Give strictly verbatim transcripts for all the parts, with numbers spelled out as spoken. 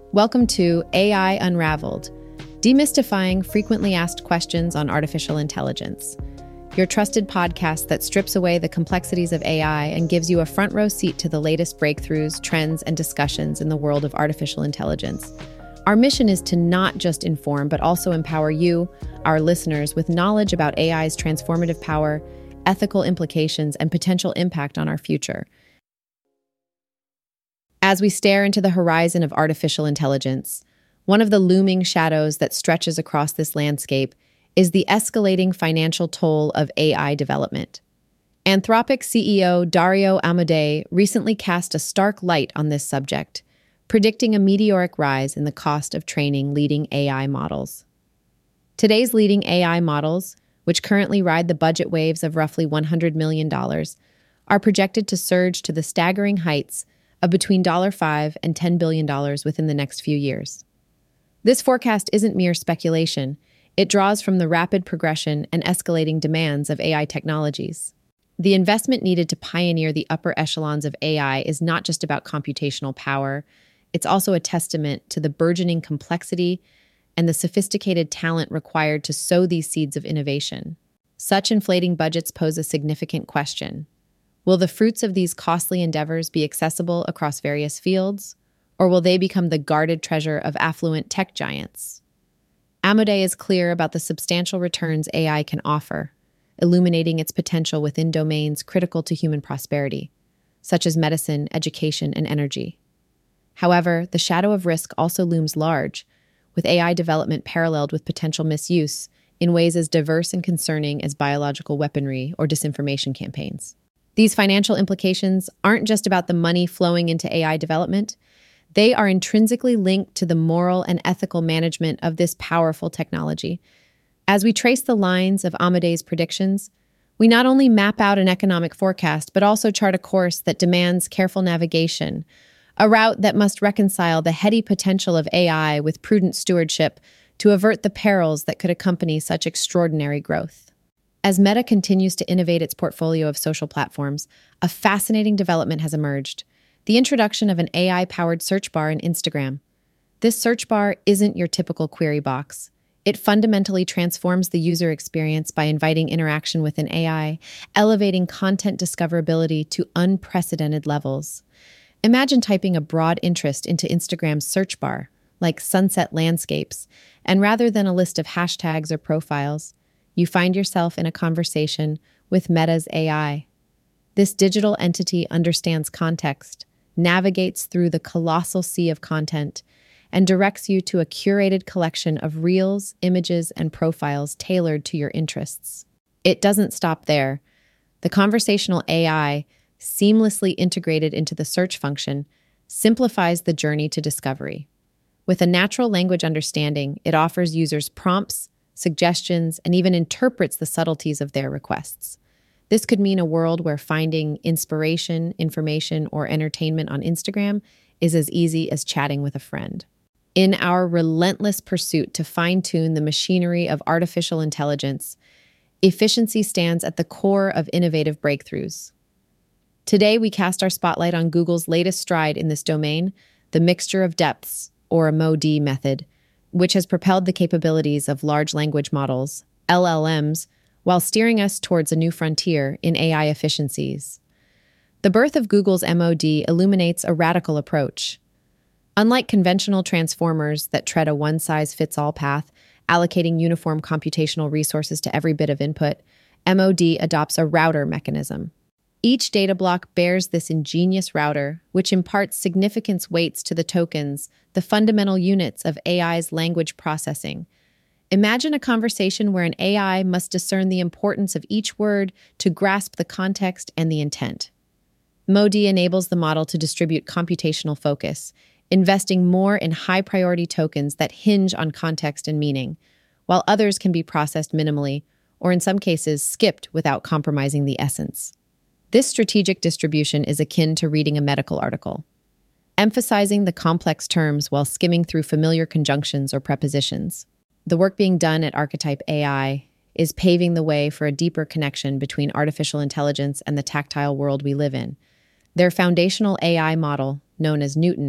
Welcome to A I Unraveled, demystifying frequently asked questions on artificial intelligence. Your trusted podcast that strips away the complexities of A I and gives you a front row seat to the latest breakthroughs, trends, and discussions in the world of artificial intelligence. Our mission is to not just inform, but also empower you, our listeners, with knowledge about A I's transformative power, ethical implications, and potential impact on our future. As we stare into the horizon of artificial intelligence, one of the looming shadows that stretches across this landscape is the escalating financial toll of A I development. Anthropic C E O Dario Amodei recently cast a stark light on this subject, predicting a meteoric rise in the cost of training leading A I models. Today's leading A I models, which currently ride the budget waves of roughly one hundred million dollars, are projected to surge to the staggering heights of between five dollars and ten billion dollars within the next few years. This forecast isn't mere speculation. It draws from the rapid progression and escalating demands of A I technologies. The investment needed to pioneer the upper echelons of A I is not just about computational power. It's also a testament to the burgeoning complexity and the sophisticated talent required to sow these seeds of innovation. Such inflating budgets pose a significant question. Will the fruits of these costly endeavors be accessible across various fields, or will they become the guarded treasure of affluent tech giants? Amodei is clear about the substantial returns A I can offer, illuminating its potential within domains critical to human prosperity, such as medicine, education, and energy. However, the shadow of risk also looms large, with A I development paralleled with potential misuse in ways as diverse and concerning as biological weaponry or disinformation campaigns. These financial implications aren't just about the money flowing into A I development. They are intrinsically linked to the moral and ethical management of this powerful technology. As we trace the lines of Amodei's predictions, we not only map out an economic forecast, but also chart a course that demands careful navigation, a route that must reconcile the heady potential of A I with prudent stewardship to avert the perils that could accompany such extraordinary growth. As Meta continues to innovate its portfolio of social platforms, a fascinating development has emerged: the introduction of an A I-powered search bar in Instagram. This search bar isn't your typical query box. It fundamentally transforms the user experience by inviting interaction with an A I, elevating content discoverability to unprecedented levels. Imagine typing a broad interest into Instagram's search bar, like sunset landscapes, and rather than a list of hashtags or profiles, you find yourself in a conversation with Meta's A I. This digital entity understands context, navigates through the colossal sea of content, and directs you to a curated collection of reels, images, and profiles tailored to your interests. It doesn't stop there. The conversational A I, seamlessly integrated into the search function, simplifies the journey to discovery. With a natural language understanding, it offers users prompts, suggestions, and even interprets the subtleties of their requests. This could mean a world where finding inspiration, information, or entertainment on Instagram is as easy as chatting with a friend. In our relentless pursuit to fine-tune the machinery of artificial intelligence, efficiency stands at the core of innovative breakthroughs. Today, we cast our spotlight on Google's latest stride in this domain, the mixture of depths, or M O D method, which has propelled the capabilities of large language models, L L Ms, while steering us towards a new frontier in A I efficiencies. The birth of Google's M O D illuminates a radical approach. Unlike conventional transformers that tread a one-size-fits-all path, allocating uniform computational resources to every bit of input, M O D adopts a router mechanism. Each data block bears this ingenious router, which imparts significance weights to the tokens, the fundamental units of A I's language processing. Imagine a conversation where an A I must discern the importance of each word to grasp the context and the intent. M O D enables the model to distribute computational focus, investing more in high-priority tokens that hinge on context and meaning, while others can be processed minimally, or in some cases skipped without compromising the essence. This strategic distribution is akin to reading a medical article, emphasizing the complex terms while skimming through familiar conjunctions or prepositions. The work being done at Archetype A I is paving the way for a deeper connection between artificial intelligence and the tactile world we live in. Their foundational A I model, known as Newton,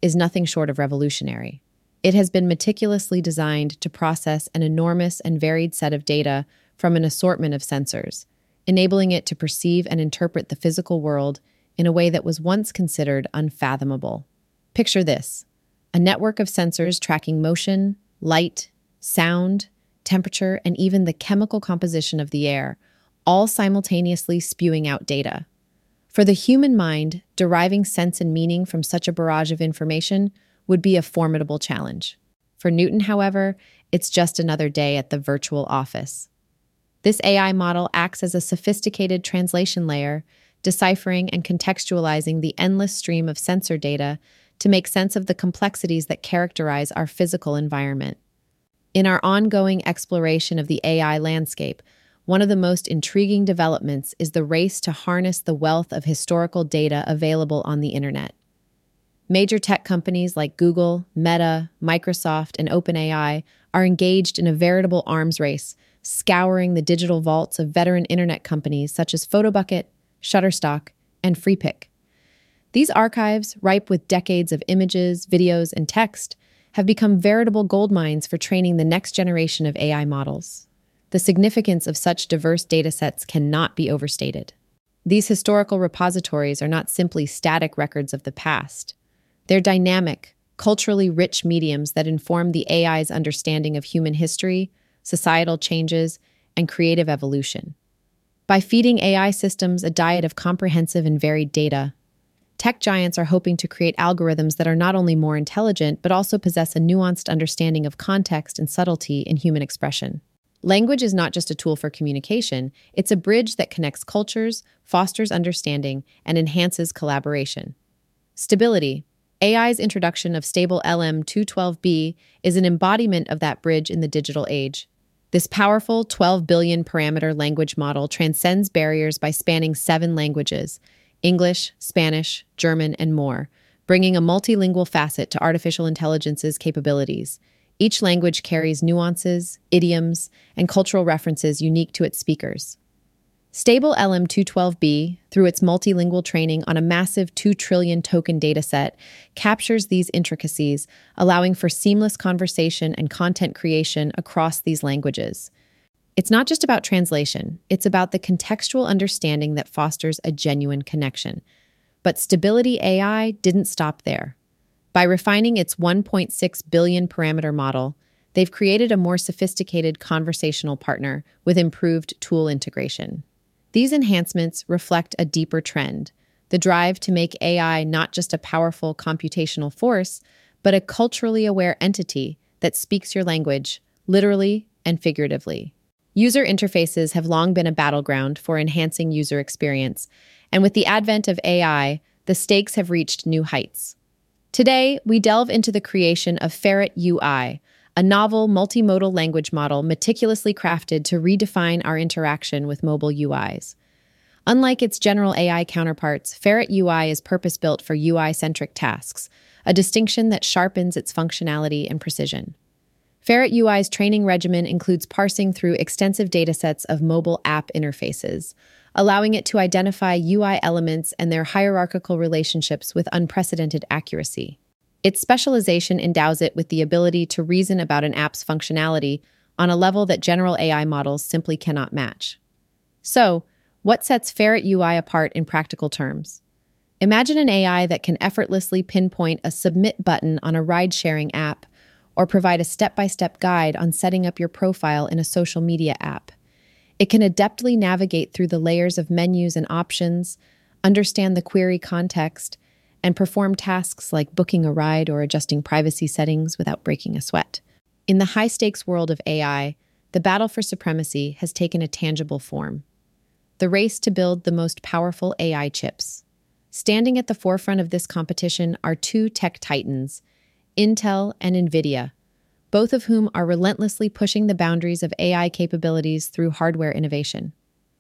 is nothing short of revolutionary. It has been meticulously designed to process an enormous and varied set of data from an assortment of sensors, enabling it to perceive and interpret the physical world in a way that was once considered unfathomable. Picture this: a network of sensors tracking motion, light, sound, temperature, and even the chemical composition of the air, all simultaneously spewing out data. For the human mind, deriving sense and meaning from such a barrage of information would be a formidable challenge. For Newton, however, it's just another day at the virtual office. This A I model acts as a sophisticated translation layer, deciphering and contextualizing the endless stream of sensor data to make sense of the complexities that characterize our physical environment. In our ongoing exploration of the A I landscape, one of the most intriguing developments is the race to harness the wealth of historical data available on the internet. Major tech companies like Google, Meta, Microsoft, and OpenAI are engaged in a veritable arms race, scouring the digital vaults of veteran internet companies such as Photobucket, Shutterstock, and Freepik. These archives, ripe with decades of images, videos, and text, have become veritable goldmines for training the next generation of A I models. The significance of such diverse datasets cannot be overstated. These historical repositories are not simply static records of the past. They're dynamic, culturally rich mediums that inform the A I's understanding of human history, societal changes, and creative evolution. By feeding A I systems a diet of comprehensive and varied data, tech giants are hoping to create algorithms that are not only more intelligent, but also possess a nuanced understanding of context and subtlety in human expression. Language is not just a tool for communication, it's a bridge that connects cultures, fosters understanding, and enhances collaboration. Stability. A I's introduction of stable L M two twelve B is an embodiment of that bridge in the digital age. This powerful twelve billion parameter language model transcends barriers by spanning seven languages: English, Spanish, German, and more, bringing a multilingual facet to artificial intelligence's capabilities. Each language carries nuances, idioms, and cultural references unique to its speakers. Stable L M two twelve B, through its multilingual training on a massive two trillion token dataset, captures these intricacies, allowing for seamless conversation and content creation across these languages. It's not just about translation, it's about the contextual understanding that fosters a genuine connection. But Stability A I didn't stop there. By refining its one point six billion parameter model, they've created a more sophisticated conversational partner with improved tool integration. These enhancements reflect a deeper trend, the drive to make A I not just a powerful computational force, but a culturally aware entity that speaks your language, literally and figuratively. User interfaces have long been a battleground for enhancing user experience, and with the advent of A I, the stakes have reached new heights. Today, we delve into the creation of Ferret U I, a novel multimodal language model meticulously crafted to redefine our interaction with mobile U Is. Unlike its general A I counterparts, Ferret U I is purpose-built for U I-centric tasks, a distinction that sharpens its functionality and precision. Ferret U I's training regimen includes parsing through extensive datasets of mobile app interfaces, allowing it to identify U I elements and their hierarchical relationships with unprecedented accuracy. Its specialization endows it with the ability to reason about an app's functionality on a level that general A I models simply cannot match. So, what sets Ferret U I apart in practical terms? Imagine an A I that can effortlessly pinpoint a submit button on a ride-sharing app or provide a step-by-step guide on setting up your profile in a social media app. It can adeptly navigate through the layers of menus and options, understand the query context, and perform tasks like booking a ride or adjusting privacy settings without breaking a sweat. In the high-stakes world of A I, the battle for supremacy has taken a tangible form. The race to build the most powerful A I chips. Standing at the forefront of this competition are two tech titans, Intel and NVIDIA, both of whom are relentlessly pushing the boundaries of A I capabilities through hardware innovation.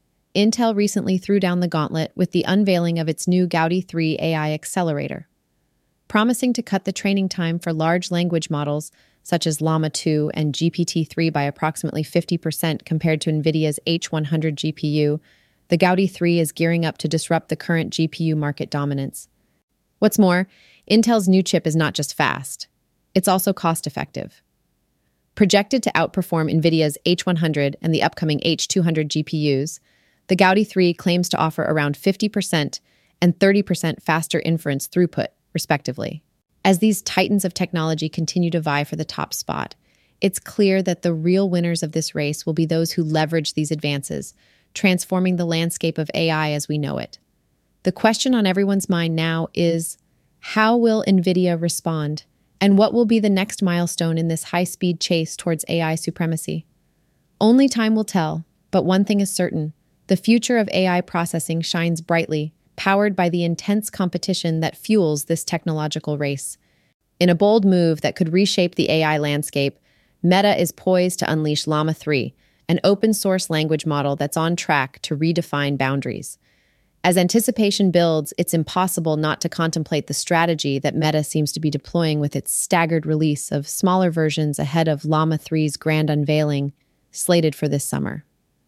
Intel recently threw down the gauntlet with the unveiling of its new Gaudi three A I accelerator. Promising to cut the training time for large language models such as Llama two and G P T three by approximately fifty percent compared to NVIDIA's H one hundred G P U, the Gaudi three is gearing up to disrupt the current G P U market dominance. What's more, Intel's new chip is not just fast, it's also cost-effective. Projected to outperform NVIDIA's H one hundred and the upcoming H two hundred G P Us, the Gaudi three claims to offer around fifty percent and thirty percent faster inference throughput, respectively. As these titans of technology continue to vie for the top spot, it's clear that the real winners of this race will be those who leverage these advances, transforming the landscape of A I as we know it. The question on everyone's mind now is, how will NVIDIA respond? And what will be the next milestone in this high-speed chase towards A I supremacy? Only time will tell, but one thing is certain. The future of A I processing shines brightly, powered by the intense competition that fuels this technological race. In a bold move that could reshape the A I landscape, Meta is poised to unleash Llama three, an open-source language model that's on track to redefine boundaries. As anticipation builds, it's impossible not to contemplate the strategy that Meta seems to be deploying with its staggered release of smaller versions ahead of Llama three's grand unveiling, slated for this summer.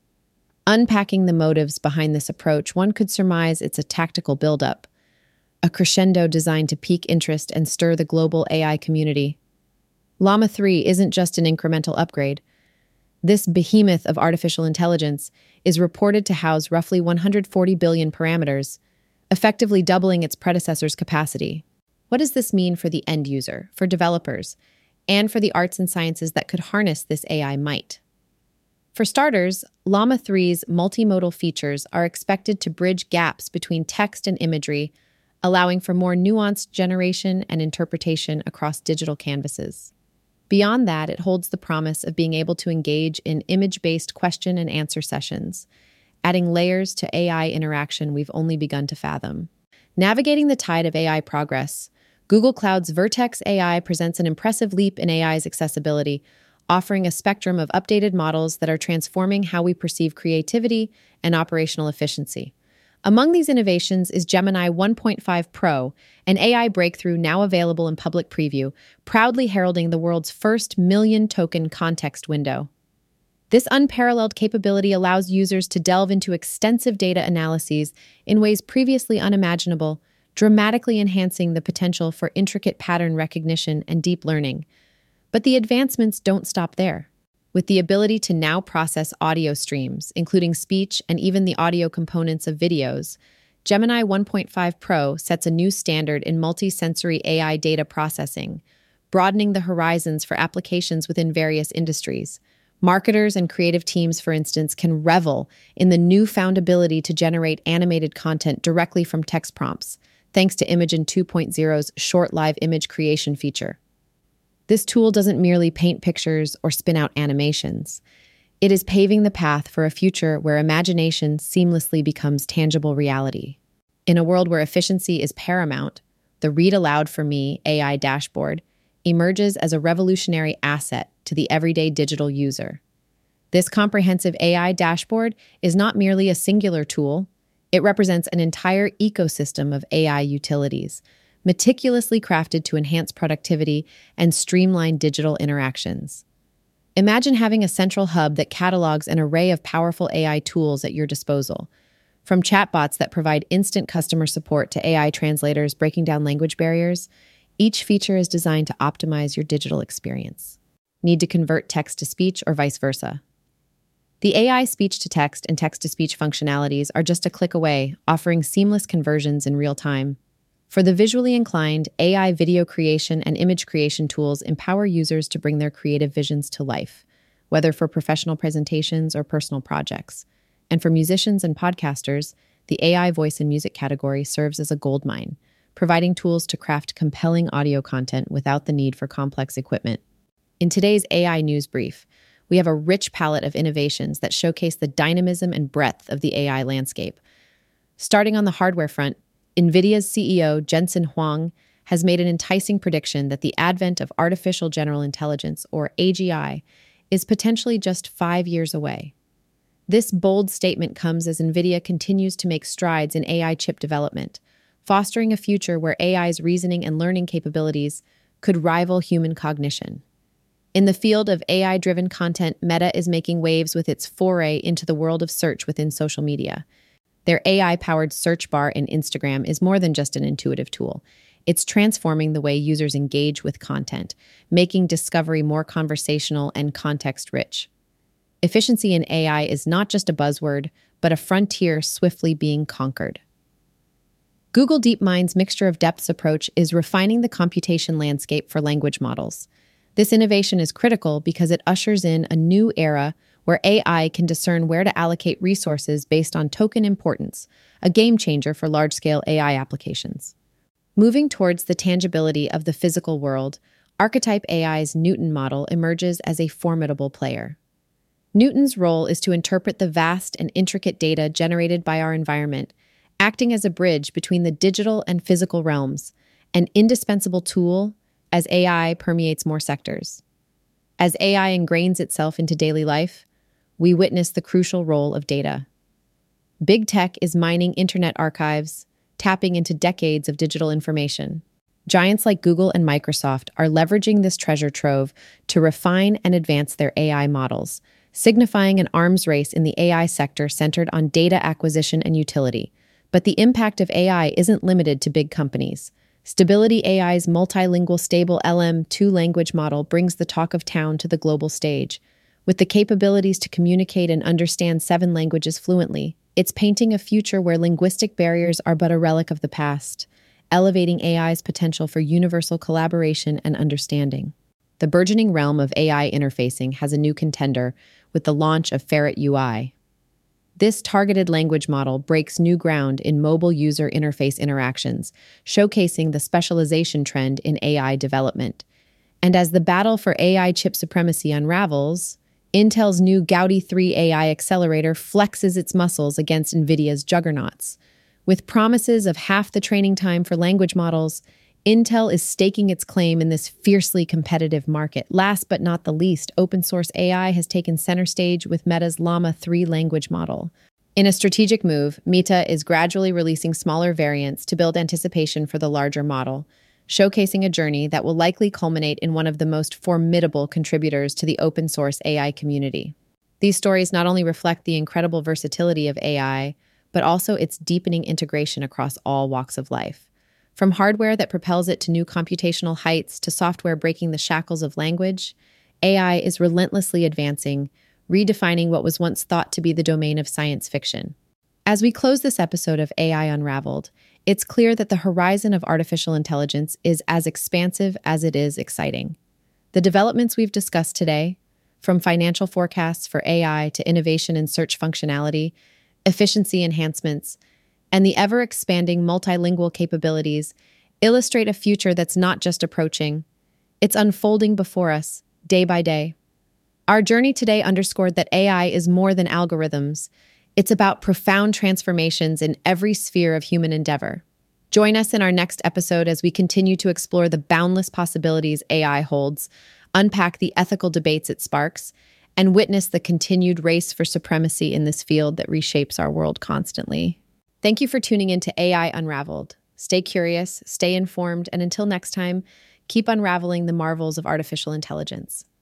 Unpacking the motives behind this approach, one could surmise it's a tactical buildup, a crescendo designed to pique interest and stir the global A I community. Llama three isn't just an incremental upgrade. This behemoth of artificial intelligence is reported to house roughly one hundred forty billion parameters, effectively doubling its predecessor's capacity. What does this mean for the end user, for developers, and for the arts and sciences that could harness this A I might? For starters, Llama three's multimodal features are expected to bridge gaps between text and imagery, allowing for more nuanced generation and interpretation across digital canvases. Beyond that, it holds the promise of being able to engage in image-based question and answer sessions, adding layers to A I interaction we've only begun to fathom. Navigating the tide of A I progress, Google Cloud's Vertex A I presents an impressive leap in A I's accessibility, offering a spectrum of updated models that are transforming how we perceive creativity and operational efficiency. Among these innovations is Gemini one point five Pro, an A I breakthrough now available in public preview, proudly heralding the world's first million-token context window. This unparalleled capability allows users to delve into extensive data analyses in ways previously unimaginable, dramatically enhancing the potential for intricate pattern recognition and deep learning. But the advancements don't stop there. With the ability to now process audio streams, including speech and even the audio components of videos, Gemini one point five Pro sets a new standard in multi-sensory A I data processing, broadening the horizons for applications within various industries. Marketers and creative teams, for instance, can revel in the newfound ability to generate animated content directly from text prompts, thanks to Imagen two point oh's short live image creation feature. This tool doesn't merely paint pictures or spin out animations. It is paving the path for a future where imagination seamlessly becomes tangible reality. In a world where efficiency is paramount, the Read Aloud for Me A I dashboard emerges as a revolutionary asset to the everyday digital user. This comprehensive A I dashboard is not merely a singular tool, it represents an entire ecosystem of A I utilities, meticulously crafted to enhance productivity and streamline digital interactions. Imagine having a central hub that catalogs an array of powerful A I tools at your disposal, from chatbots that provide instant customer support to A I translators breaking down language barriers. Each feature is designed to optimize your digital experience. Need to convert text to speech or vice versa? The A I speech-to-text and text-to-speech functionalities are just a click away, offering seamless conversions in real time. For the visually inclined, A I video creation and image creation tools empower users to bring their creative visions to life, whether for professional presentations or personal projects. And for musicians and podcasters, the A I voice and music category serves as a goldmine, providing tools to craft compelling audio content without the need for complex equipment. In today's A I News Brief, we have a rich palette of innovations that showcase the dynamism and breadth of the A I landscape. Starting on the hardware front, NVIDIA's C E O Jensen Huang has made an enticing prediction that the advent of artificial general intelligence, or A G I, is potentially just five years away. This bold statement comes as NVIDIA continues to make strides in A I chip development, fostering a future where A I's reasoning and learning capabilities could rival human cognition. In the field of A I-driven content, Meta is making waves with its foray into the world of search within social media. Their A I-powered search bar in Instagram is more than just an intuitive tool. It's transforming the way users engage with content, making discovery more conversational and context-rich. Efficiency in A I is not just a buzzword, but a frontier swiftly being conquered. Google DeepMind's mixture of depths approach is refining the computation landscape for language models. This innovation is critical because it ushers in a new era where A I can discern where to allocate resources based on token importance, a game changer for large-scale A I applications. Moving towards the tangibility of the physical world, Archetype A I's Newton model emerges as a formidable player. Newton's role is to interpret the vast and intricate data generated by our environment, acting as a bridge between the digital and physical realms, an indispensable tool as A I permeates more sectors. As A I ingrains itself into daily life, we witness the crucial role of data. Big tech is mining internet archives, tapping into decades of digital information. Giants like Google and Microsoft are leveraging this treasure trove to refine and advance their A I models, signifying an arms race in the A I sector centered on data acquisition and utility. But the impact of A I isn't limited to big companies. Stability A I's multilingual stable L M two language model brings the talk of town to the global stage. With the capabilities to communicate and understand seven languages fluently, it's painting a future where linguistic barriers are but a relic of the past, elevating A I's potential for universal collaboration and understanding. The burgeoning realm of A I interfacing has a new contender with the launch of Ferret U I. This targeted language model breaks new ground in mobile user interface interactions, showcasing the specialization trend in A I development. And as the battle for A I chip supremacy unravels, Intel's new Gaudi three A I accelerator flexes its muscles against NVIDIA's juggernauts. With promises of half the training time for language models, Intel is staking its claim in this fiercely competitive market. Last but not the least, open-source A I has taken center stage with Meta's Llama three language model. In a strategic move, Meta is gradually releasing smaller variants to build anticipation for the larger model, showcasing a journey that will likely culminate in one of the most formidable contributors to the open-source A I community. These stories not only reflect the incredible versatility of A I, but also its deepening integration across all walks of life. From hardware that propels it to new computational heights to software breaking the shackles of language, A I is relentlessly advancing, redefining what was once thought to be the domain of science fiction. As we close this episode of A I Unraveled, it's clear that the horizon of artificial intelligence is as expansive as it is exciting. The developments we've discussed today, from financial forecasts for A I to innovation in search functionality, efficiency enhancements, and the ever-expanding multilingual capabilities, illustrate a future that's not just approaching, it's unfolding before us, day by day. Our journey today underscored that A I is more than algorithms. It's about profound transformations in every sphere of human endeavor. Join us in our next episode as we continue to explore the boundless possibilities A I holds, unpack the ethical debates it sparks, and witness the continued race for supremacy in this field that reshapes our world constantly. Thank you for tuning in to A I Unraveled. Stay curious, stay informed, and until next time, keep unraveling the marvels of artificial intelligence.